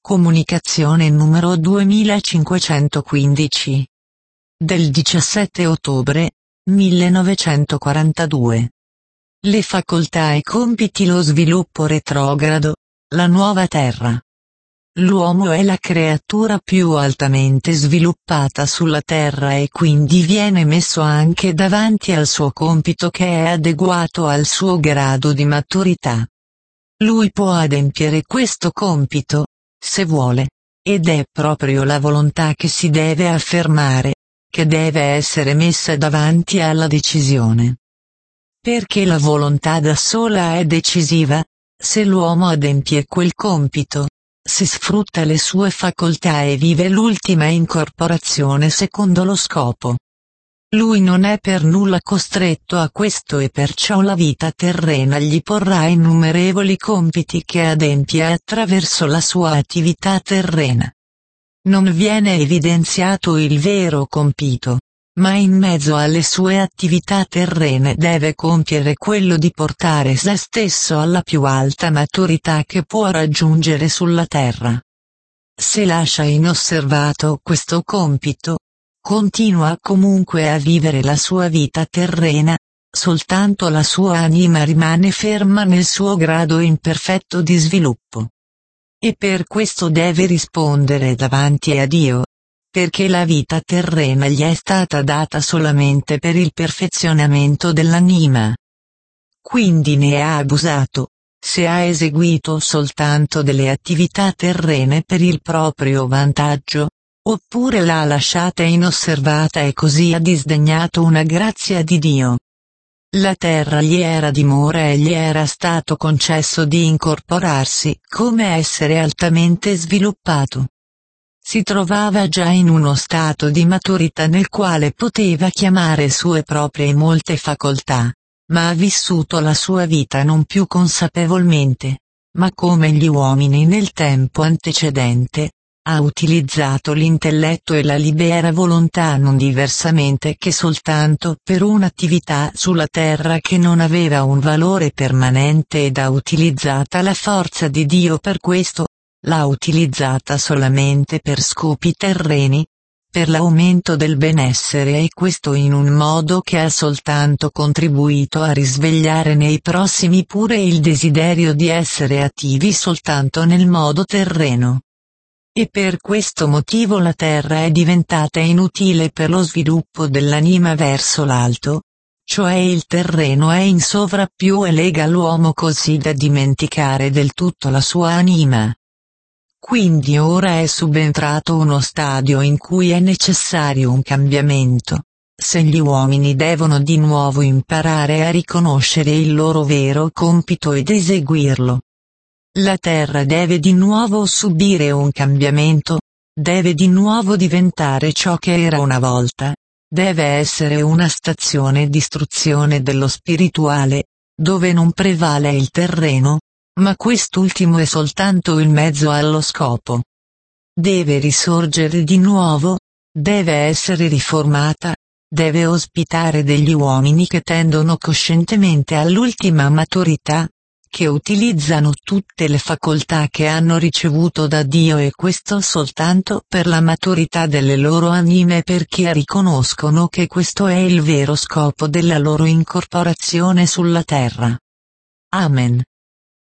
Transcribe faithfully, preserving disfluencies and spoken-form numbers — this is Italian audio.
Comunicazione numero duemilacinquecentoquindici. Del diciassette ottobre, millenovecentoquarantadue. Le facoltà e compiti, lo sviluppo retrogrado, la nuova Terra. L'uomo è la creatura più altamente sviluppata sulla Terra e quindi viene messo anche davanti al suo compito che è adeguato al suo grado di maturità. Lui può adempiere questo compito, se vuole, ed è proprio la volontà che si deve affermare, che deve essere messa davanti alla decisione. Perché la volontà da sola è decisiva, se l'uomo adempie quel compito, se sfrutta le sue facoltà e vive l'ultima incorporazione secondo lo scopo. Lui non è per nulla costretto a questo e perciò la vita terrena gli porrà innumerevoli compiti che adempie attraverso la sua attività terrena. Non viene evidenziato il vero compito, ma in mezzo alle sue attività terrene deve compiere quello di portare se stesso alla più alta maturità che può raggiungere sulla terra. Se lascia inosservato questo compito, continua comunque a vivere la sua vita terrena, soltanto la sua anima rimane ferma nel suo grado imperfetto di sviluppo. E per questo deve rispondere davanti a Dio, perché la vita terrena gli è stata data solamente per il perfezionamento dell'anima. Quindi ne ha abusato, se ha eseguito soltanto delle attività terrene per il proprio vantaggio, oppure l'ha lasciata inosservata e così ha disdegnato una grazia di Dio. La terra gli era dimora e gli era stato concesso di incorporarsi come essere altamente sviluppato. Si trovava già in uno stato di maturità nel quale poteva chiamare sue proprie molte facoltà, ma ha vissuto la sua vita non più consapevolmente, ma come gli uomini nel tempo antecedente. Ha utilizzato l'intelletto e la libera volontà non diversamente che soltanto per un'attività sulla terra che non aveva un valore permanente ed ha utilizzata la forza di Dio per questo, l'ha utilizzata solamente per scopi terreni, per l'aumento del benessere e questo in un modo che ha soltanto contribuito a risvegliare nei prossimi pure il desiderio di essere attivi soltanto nel modo terreno. E per questo motivo la terra è diventata inutile per lo sviluppo dell'anima verso l'alto, cioè il terreno è in sovrappiù e lega l'uomo così da dimenticare del tutto la sua anima. Quindi ora è subentrato uno stadio in cui è necessario un cambiamento, se gli uomini devono di nuovo imparare a riconoscere il loro vero compito ed eseguirlo. La terra deve di nuovo subire un cambiamento, deve di nuovo diventare ciò che era una volta, deve essere una stazione di istruzione dello spirituale, dove non prevale il terreno, ma quest'ultimo è soltanto il mezzo allo scopo. Deve risorgere di nuovo, deve essere riformata, deve ospitare degli uomini che tendono coscientemente all'ultima maturità, che utilizzano tutte le facoltà che hanno ricevuto da Dio e questo soltanto per la maturità delle loro anime perché riconoscono che questo è il vero scopo della loro incorporazione sulla terra. Amen.